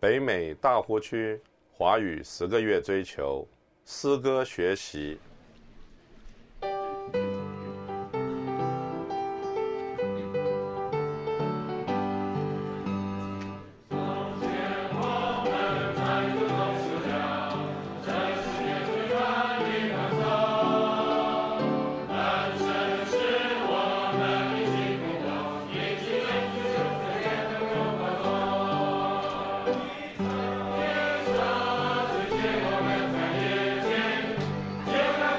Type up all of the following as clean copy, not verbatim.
北美大湖区华语10个月追求诗歌学习。 Thank you.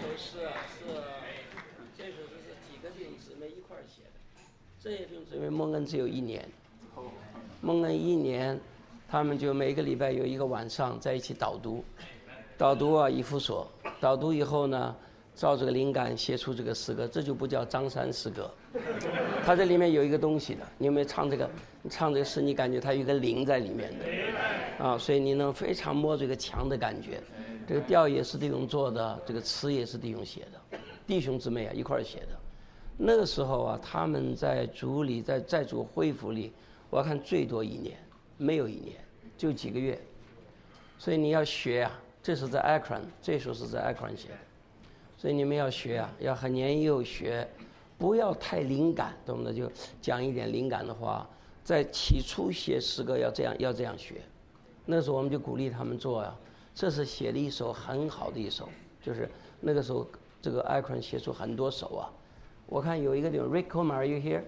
这首诗是几个弟兄姊妹一块儿写的。这些弟兄姊妹蒙恩只有1年，蒙恩1年，他们就每个礼拜有一个晚上在一起导读，以弗所，导读以后呢，照这个灵感写出这个诗歌，这就不叫张三诗歌，它这里面有一个东西的。你有没有唱这个？你唱这个诗，你感觉它有一个灵在里面的啊，所以你能非常摸这个强的感觉。这个调也是弟兄做的，这个词也是弟兄写的，弟兄姊妹啊一块儿写的。那个时候啊，他们在主里，在主恢复里，我看最多1年，没有1年，就几个月。所以你要学啊，这是在 Akron， 这首是在 Akron 写的。所以你们要学啊，要很年幼学，不要太灵感，懂不懂？就讲一点灵感的话，在起初写诗歌要这样学。那时候我们就鼓励他们做啊，这是写了一首很好的一首，就是那个时候这个 Akron 写出很多首啊。我看有一个地方 Rick Comer，Are you here?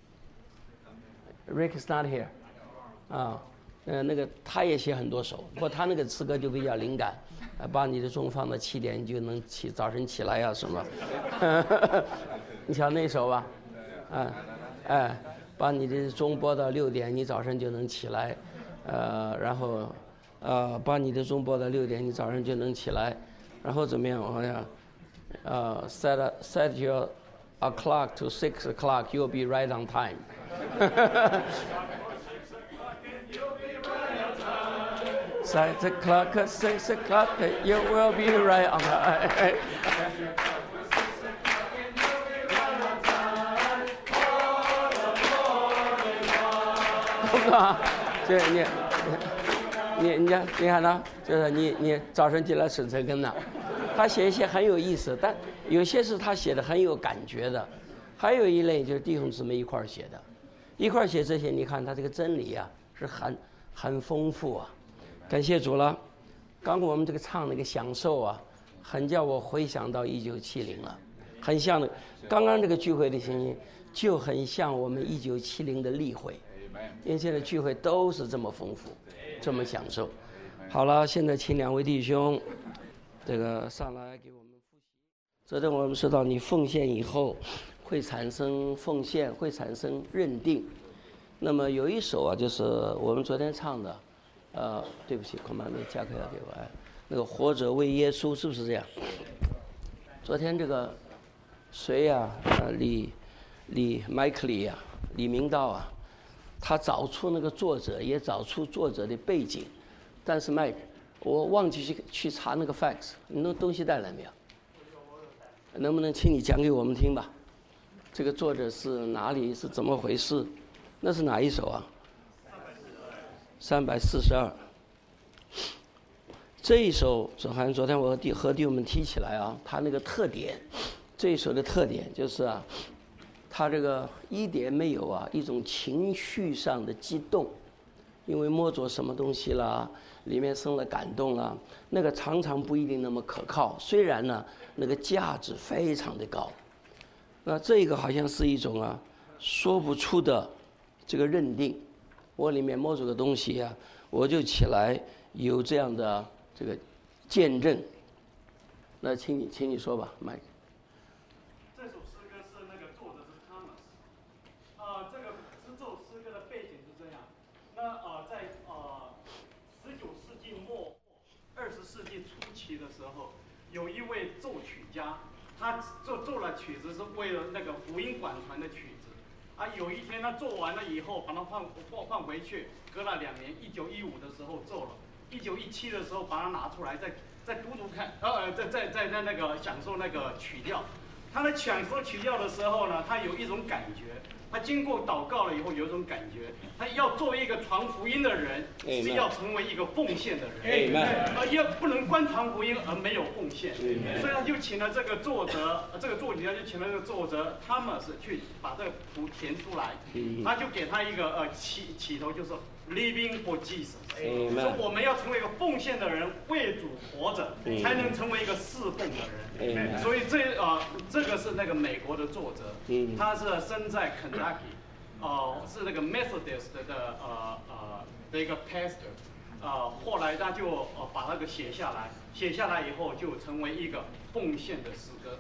Rick is not here。那个他也写很多首，不过他那个诗歌就比较灵感，把你的钟放到7点，你就能早晨起来啊什么。你瞧那首吧，把你的钟拨到6点，你早晨就能起来，然后把你的钟拨到6点，你早上就能起来，然后怎么样？好像set your clock to 6 o'clock, you'll be right on time. Set the clock at 6 o'clock, you will be right on time. 这你看呢？就是你早晨起来省这根呢。他写一些很有意思，但有些是他写的很有感觉的，还有一类就是弟兄姊妹一块儿写的，一块儿写这些，你看他这个真理啊是很丰富啊。感谢主了，刚我们这个唱那个享受啊，很叫我回想到1970了，很像的。刚刚这个聚会的情形就很像我们1970的例会，因为现在聚会都是这么丰富，这么享受。好了，现在请2位弟兄这个上来给我们复习。昨天我们说到，你奉献以后会产生奉献，会产生认定。那么有一首啊，就是我们昨天唱的，对不起，恐怕那加克要给我那个活着为耶稣，是不是这样？昨天这个谁呀？麦克里呀，李明道啊，他找出那个作者，也找出作者的背景，但是麦克。我忘记去查那个 fax， 你那东西带来没有？能不能请你讲给我们听吧？这个作者是哪里？是怎么回事？那是哪一首啊？342。这一首好像昨天我和弟兄们提起来啊，他那个特点，这一首的特点就是啊，他这个一点没有啊一种情绪上的激动，因为摸着什么东西啦。里面生了感动了，那个常常不一定那么可靠，虽然呢那个价值非常的高。那这个好像是一种啊说不出的这个认定，我里面摸着个东西啊，我就起来有这样的这个见证。那请你说吧，麦克。 这首诗歌是那个作者是 Thomas， 这个这首诗歌的背景是这样，那在19世纪末20世纪初期的时候，有一位奏曲家，他做了曲子是为了那个福音广传的曲子，有一天他做完了以后，把它放回去，隔了2年，1915的时候奏了，1917的时候把它拿出来再读看，在那个享受那个曲调。他在享受曲调的时候呢，他有一种感觉，他经过祷告了以后有一种感觉，他要作为一个传福音的人，是要成为一个奉献的人，要不能光传福音而没有奉献，所以他就请了这个作者，这个作曲家就请了这个作者 Thomas 去把这个谱填出来，他就给他一个起头就是 Living for Jesus， 说我们要成为一个奉献的人，为主活着，才能成为一个侍奉的人。所以这个是那个美国的作者，他是生在 Kentucky，是那个 Methodist 的一个 pastor， 后来他就把那个写下来，写下来以后就成为一个奉献的诗歌。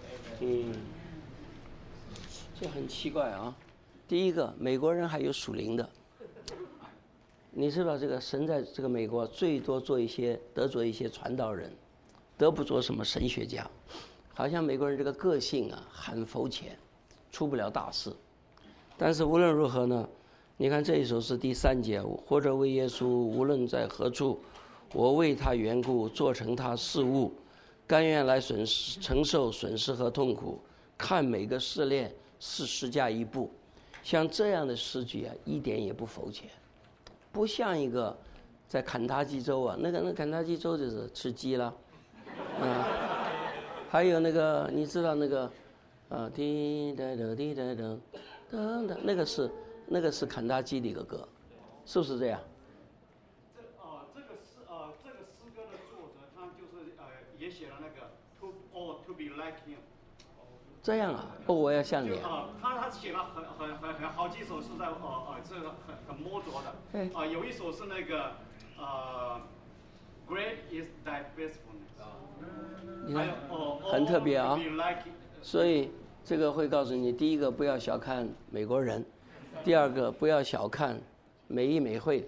这很奇怪啊。第一个，美国人还有属灵的，你知道这个神在这个美国最多得做一些传道人，得不做什么神学家。好像美国人这个个性啊很肤浅，出不了大事。但是无论如何呢，你看这一首是第3节，或者为耶稣无论在何处，我为他缘故做成他事物，甘愿来承受损失和痛苦，看每个试炼是十架一步。像这样的诗句啊，一点也不肤浅，不像一个在肯塔基州啊，那肯塔基州就是吃鸡了，还有那个你知道那个滴答答滴答答噔噔，那个是肯塔基的一个歌，是不是这样？ 这个诗歌的作者他就是也写了那个 to be like him。 这样啊，我要像你。 他写了很好几首是在这个很摸着的。有一首是那个Great is thy faithfulness。 你看，很特别啊。所以这个会告诉你，第一个不要小看美国人，第二个不要小看美义美会的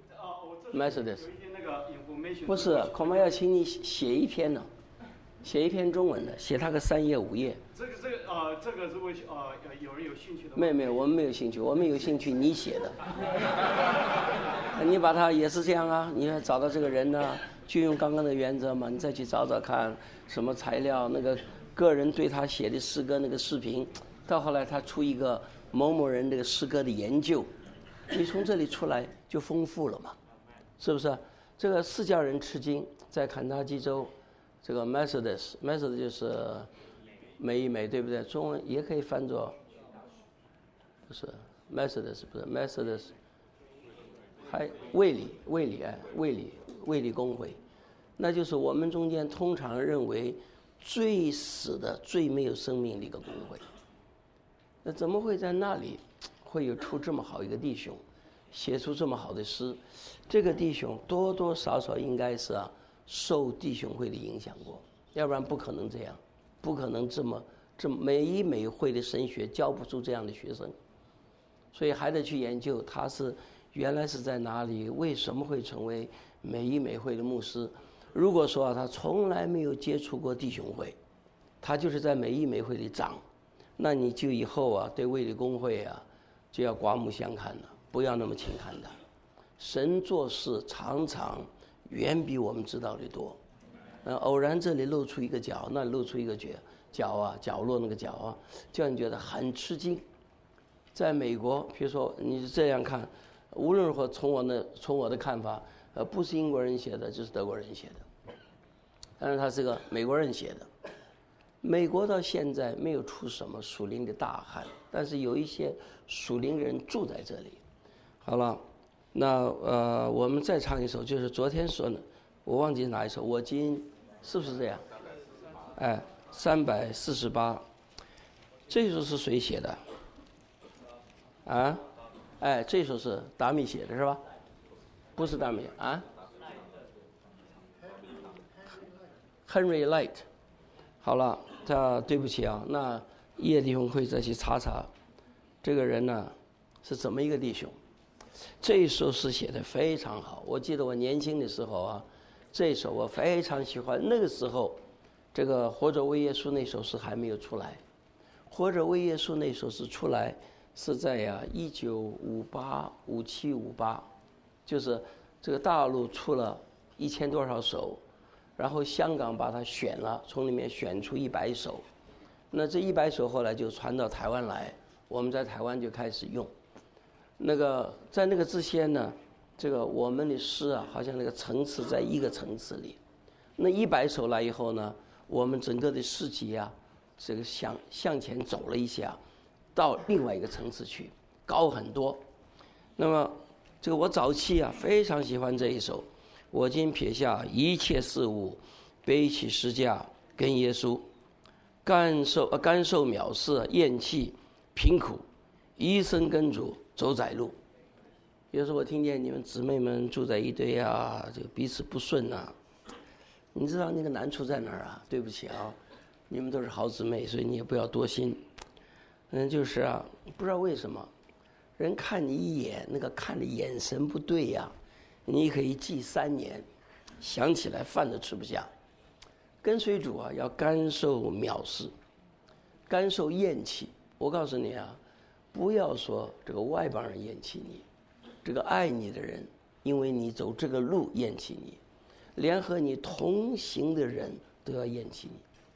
Methodist。不是，恐怕要请你写一篇呢。写一篇中文的，写他个3页5页。 这个如果有人有兴趣的话， 没有，我们没有兴趣，我们有兴趣你写的。你把它也是这样啊，你要找到这个人呢，就用刚刚的原则嘛，你再去找找看什么材料，那个个人对他写的诗歌那个视频，到后来他出一个某某人这个诗歌的研究，你从这里出来就丰富了嘛，是不是？这个是叫人吃惊，在肯塔基州。这个 Methodist 就是美义美，对不对？中文也可以翻作，不是 Methodist， 不是 Methodist， 还卫理公会，那就是我们中间通常认为最死的、最没有生命的一个公会。那怎么会在那里会有出这么好一个弟兄，写出这么好的诗？这个弟兄多多少少应该是受弟兄会的影响过，要不然不可能这样，不可能这么美义美会的神学教不出这样的学生，所以还得去研究他是原来是在哪里，为什么会成为美义美会的牧师。如果说他从来没有接触过弟兄会，他就是在美义美会里长，那你就以后对卫理公会就要刮目相看了，不要那么轻看他。神做事常常远比我们知道的多，偶然这里露出一个角，那里露出一个角角落那个角叫你觉得很吃惊。在美国，比如说你这样看，无论如何从我的看法，不是英国人写的，就是德国人写的，但是他是个美国人写的。美国到现在没有出什么属灵的大汉，但是有一些属灵人住在这里。好了。那我们再唱一首，就是昨天说的，我忘记哪一首，我今是不是这样？348，这首是谁写的？这首是达米写的是吧？不是达米Henry Light。好了，对不起那叶弟兄会再去查查，这个人呢是怎么一个弟兄。这一首诗写得非常好，我记得我年轻的时候这一首我非常喜欢。那个时候，这个活着为耶稣那首诗还没有出来，活着为耶稣那首诗出来是在1958、57、58，就是这个大陆出了1000多少首，然后香港把它选了，从里面选出100首，那这100首后来就传到台湾来，我们在台湾就开始用。在那个之前呢，这个我们的诗好像那个层次在一个层次里。那100首来以后呢，我们整个的诗集这个向前走了一下，到另外一个层次去，高很多。那么这个我早期非常喜欢这一首，我今撇下一切事物，背起十架跟耶稣，甘受藐视，厌弃贫苦，一生跟主走窄路。 有时候我听见你们姊妹们住在一堆啊，这个彼此不顺啊，你知道那个难处在哪儿啊？对不起啊，你们都是好姊妹，所以你也不要多心。就是啊，不知道为什么，人看你一眼，那个看的眼神不对呀，你可以记3年，想起来饭都吃不下。跟随主啊，要甘受藐视，甘受厌弃。我告诉你啊，不要说这个外邦人厌弃你，这个爱你的人，因为你走这个路厌弃你，连和你同行的人都要厌弃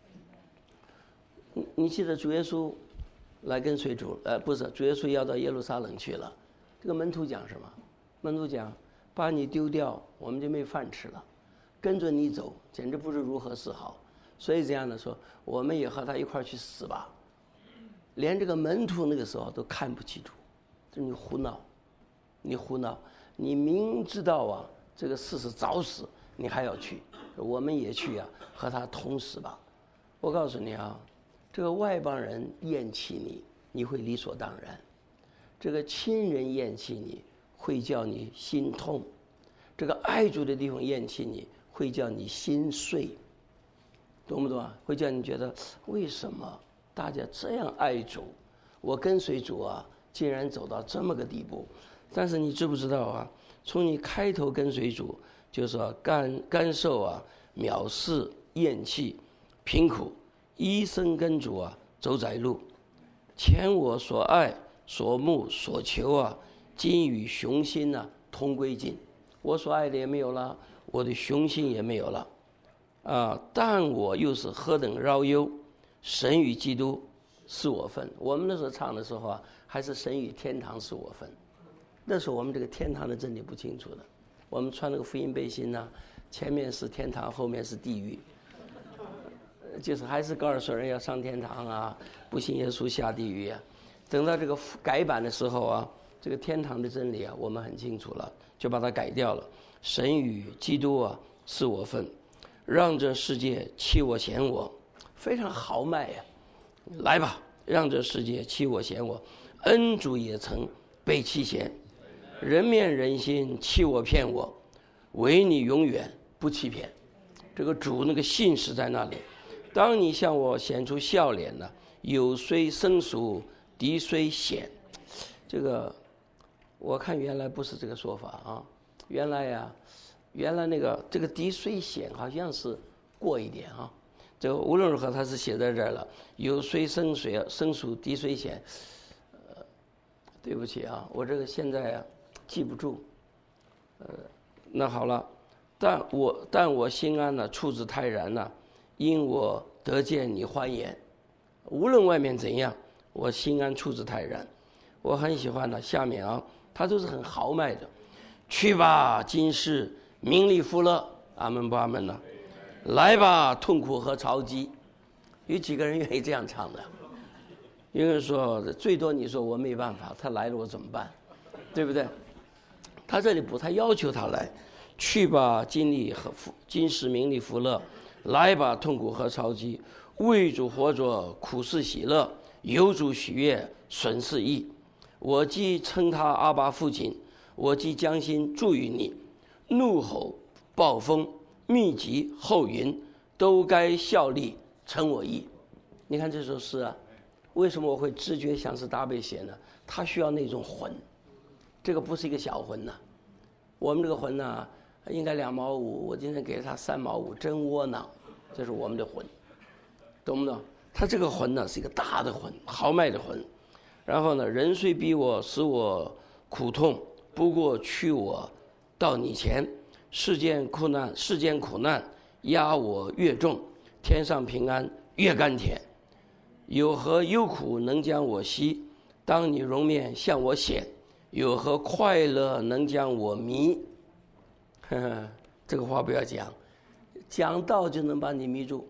你。你记得主耶稣来跟随主，不是，主耶稣要到耶路撒冷去了，这个门徒讲什么？门徒讲，把你丢掉，我们就没饭吃了。跟着你走，简直不知如何是好。所以这样的说，我们也和他一块去死吧。连这个门徒那个时候都看不起主，这你胡闹，你胡闹，你明知道啊，这个事是早死，你还要去，我们也去啊，和他同死吧。我告诉你啊，这个外邦人厌弃你，你会理所当然；这个亲人厌弃你，会叫你心痛；这个爱主的地方厌弃你，会叫你心碎，懂不懂啊？会叫你觉得为什么大家这样爱主，我跟随主啊，竟然走到这么个地步。但是你知不知道啊？从你开头跟随主，就是说甘受啊藐视、厌弃、贫苦，一生跟主啊走窄路。前我所爱、所慕、所求啊，今与雄心啊同归尽。我所爱的也没有了，我的雄心也没有了，但我又是何等饶忧！神与基督是我分。我们那时候唱的时候啊，还是神与天堂是我分。那时候我们这个天堂的真理不清楚的，我们穿那个福音背心呢，前面是天堂，后面是地狱，就是还是告诉说人要上天堂啊，不信耶稣下地狱啊。等到这个改版的时候啊，这个天堂的真理啊，我们很清楚了，就把它改掉了。神与基督啊是我分，让这世界欺我嫌我，非常豪迈呀！来吧，让这世界欺我嫌我，恩主也曾被欺嫌，人面人心欺我骗我，唯你永远不欺骗。这个主那个信实在那里。当你向我显出笑脸呢，有虽生疏，敌虽险。这个我看原来不是这个说法啊，原来那个这个敌虽险好像是过一点啊。这个无论如何它是写在这儿了，有虽生疏，敌虽险。对不起啊，我这个现在啊记不住。那好了，但我心安呢，处之泰然呢，因我得见你欢颜。无论外面怎样，我心安处之泰然。我很喜欢的下面啊，他都是很豪迈的。去吧，今世名利福乐，阿门不阿门呢？来吧，痛苦和潮汐。有几个人愿意这样唱的？有人说最多你说我没办法，他来了我怎么办？对不对？他这里不，他要求他来。去吧，今世名利福乐，来吧，痛苦和潮汐。为主活着，苦是喜乐；有主喜悦，损是益。我既称他阿爸父亲，我既将心注于你，怒吼、暴风、密集、后云，都该效力成我意。你看这首诗啊，为什么我会直觉想是大卫写呢？他需要那种魂，这个不是一个小魂呐。我们这个魂呢，应该2毛5，我今天给了他3毛5，真窝囊。这是我们的魂，懂不懂？他这个魂呢，是一个大的魂，豪迈的魂。然后呢，人虽逼我，使我苦痛，不过驱我到你前。世间苦难压我越重，天上平安越甘甜。有何忧苦能将我息？当你容面向我显，有何快乐能将我迷？这个话不要讲，讲道就能把你迷住，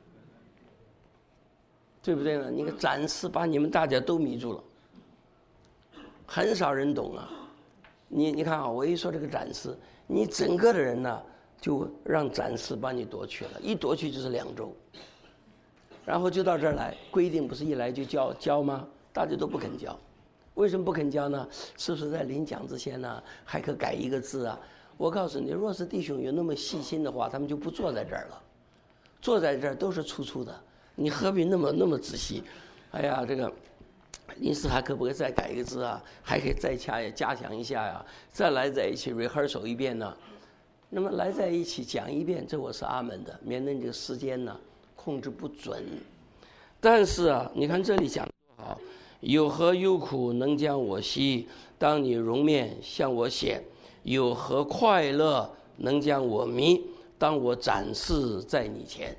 对不对呢？你看展示把你们大家都迷住了，很少人懂啊。你看啊，我一说这个展示，你整个的人呢，就让展示把你夺去了，一夺去就是2周，然后就到这儿来，规定不是一来就交吗？大家都不肯交， 为什么不肯教呢？是不是在领奖之前呢，还可改一个字啊？我告诉你，若是弟兄有那么细心的话，他们就不坐在这儿了。坐在这儿都是粗粗的，你何必那么仔细？哎呀，这个临时还可不可以再改一个字啊？还可以再加强一下呀，再来在一起 rehearsal 一遍呢？那么来在一起讲一遍，这我是阿门的，免得你这个时间呢控制不准。但是啊，你看这里讲得多好，有何忧苦能将我息？当你容面向我显，有何快乐能将我迷？当我展示在你前。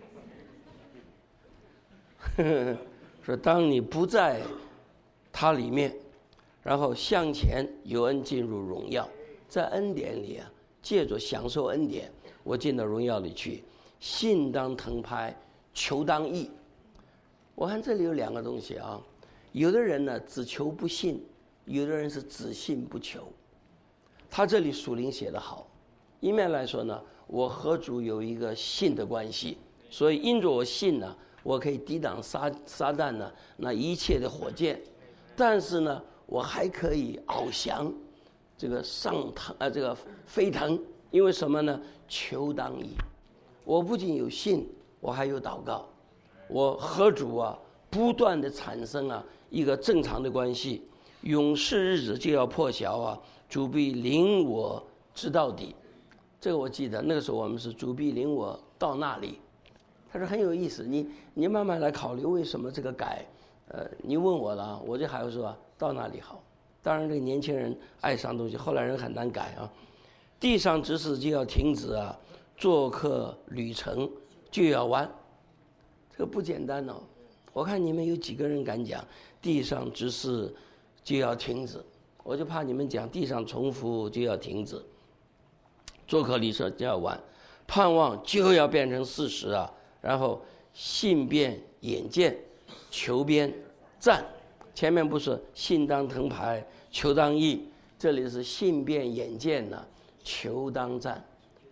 说当你不在它里面，然后向前有恩进入荣耀，在恩典里啊，借着享受恩典，我进到荣耀里去。信当腾拍，求当义。我看这里有两个东西啊，有的人呢只求不信，有的人是只信不求。他这里属灵写得好，一面来说呢，我和主有一个信的关系，所以因着我信呢，我可以抵挡撒旦呢那一切的火箭，但是呢，我还可以翱翔，这个这个飞腾，因为什么呢？求当义。我不仅有信，我还有祷告，我和主啊不断的产生啊一个正常的关系。永世日子就要破晓啊，主必领我直到底。这个我记得，那个时候我们是主必领我到那里。他说很有意思，你慢慢来考虑为什么这个改。你问我了，我就还要说到那里好。当然，这个年轻人爱上东西，后来人很难改啊。地上之事就要停止啊，做客旅程就要完。这个不简单哦。我看你们有几个人敢讲地上之事就要停止？我就怕你们讲地上重复就要停止，做客旅程就要完，盼望就要变成事实啊。然后信变眼见，求边战。前面不是信当腾排，求当义，这里是信变眼见呢，求当战。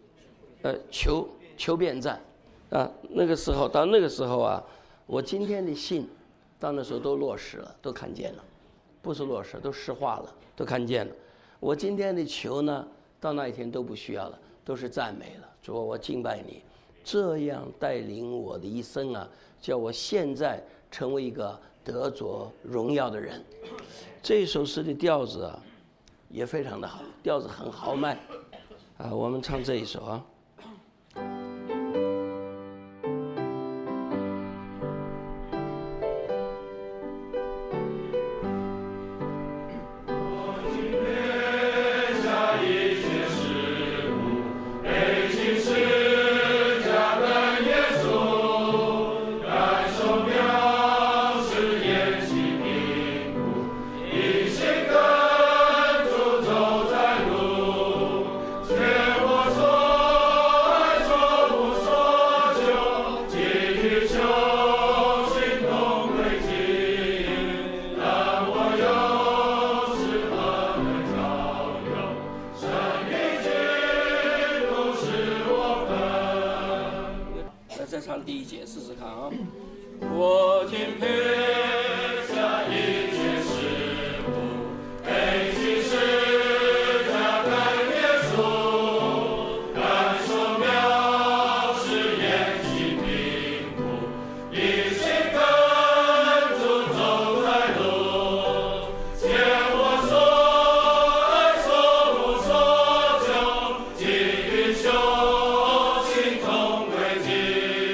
求变战啊。那个时候到那个时候啊，我今天的信到那时候都落实了，都看见了，不是落实，都实化了，都看见了。我今天的求呢，到那一天都不需要了，都是赞美了。主啊，我敬拜你，这样带领我的一生啊，叫我现在成为一个得着荣耀的人。这首诗的调子啊，也非常的好，调子很豪迈啊。我们唱这一首啊。再唱第一节试试看啊。我今撇下一切事物，背起十架跟耶稣，感受藐视严刑贫苦，一心跟主走在路，借我所爱所慕所求，给予修行同归己。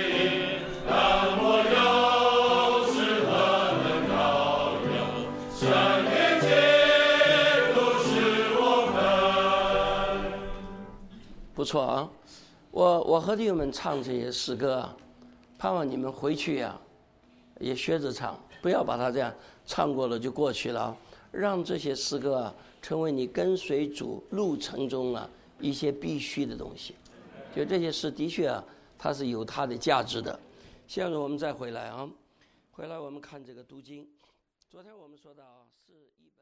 不错啊，我和弟兄们唱这些诗歌啊，盼望你们回去啊，也学着唱，不要把它这样唱过了就过去了啊，让这些诗歌啊成为你跟随主路程中啊一些必须的东西。就这些诗的确啊，它是有它的价值的。现在我们再回来啊，回来我们看这个读经。昨天我们说到是一。